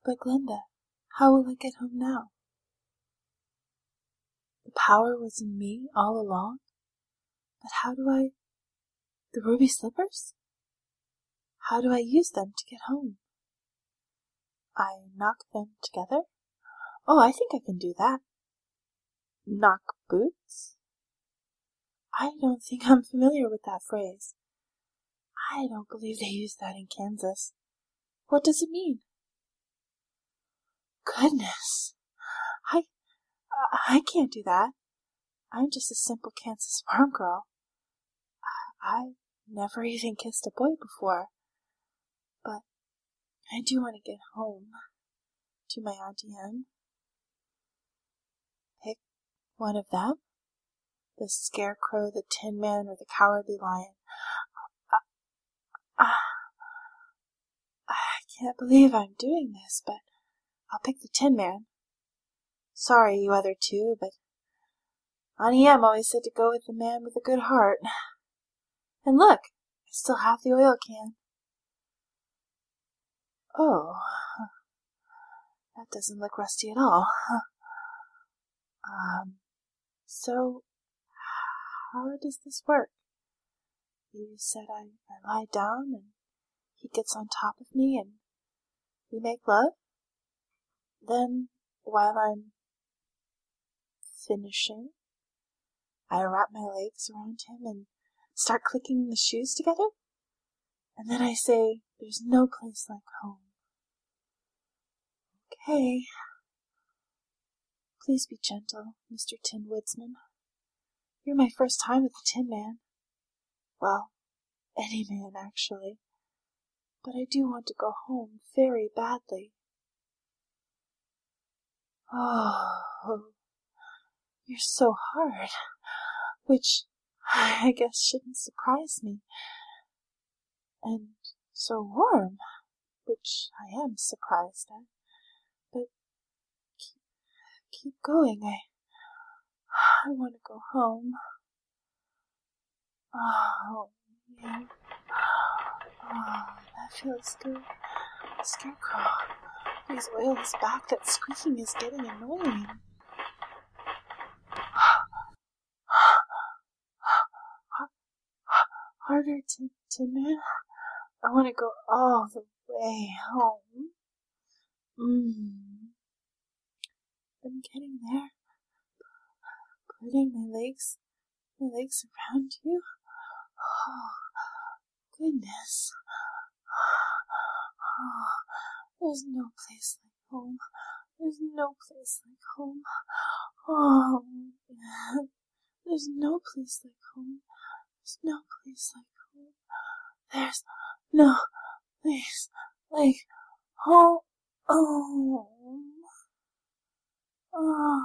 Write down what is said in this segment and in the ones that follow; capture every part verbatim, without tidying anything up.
But Glenda, how will I get home now? The power was in me all along, but how do I... The ruby slippers? How do I use them to get home? I knock them together? Oh, I think I can do that. Knock boots? I don't think I'm familiar with that phrase. I don't believe they use that in Kansas. What does it mean? Goodness, I, I can't do that. I'm just a simple Kansas farm girl. I've never even kissed a boy before. But I do want to get home to my Auntie Em. Pick one of them. The Scarecrow, the Tin Man, or the Cowardly Lion. Uh, uh, I can't believe I'm doing this, but I'll pick the Tin Man. Sorry, you other two, but Auntie Em always said to go with the man with a good heart. And look, I still have the oil can. Oh, that doesn't look rusty at all. Um, so, how does this work? You said I, I lie down and he gets on top of me and we make love? Then, while I'm finishing, I wrap my legs around him and start clicking the shoes together? And then I say, there's no place like home. Okay. Please be gentle, Mister Tin Woodsman. You're my first time with the Tin Man. Well, any man, actually. But I do want to go home very badly. Oh, you're so hard, which I guess shouldn't surprise me. And so warm, which I am surprised at. But keep, keep going. I, I want to go home. Oh, yeah. Oh, that feels good. Scarecrow, please oil his back. That squeaking is getting annoying. Harder, Tin, Tin Man. I want to go all the way home. Mm. I'm getting there. Putting my legs, my legs around you. Oh, goodness. Oh, there's no place like home. There's no place like home. Oh, yeah. There's no place like home. There's no place like home. There's no place like home. Oh. Oh.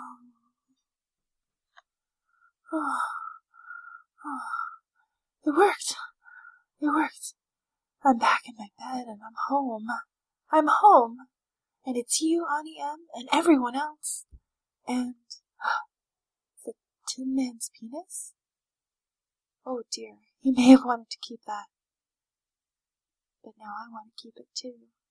Oh. Oh. It worked. It worked. I'm back in my bed and I'm home. I'm home. And it's you, Auntie Em, and everyone else. And the Tin Man's penis? Oh dear, he may have wanted to keep that. But now I want to keep it too.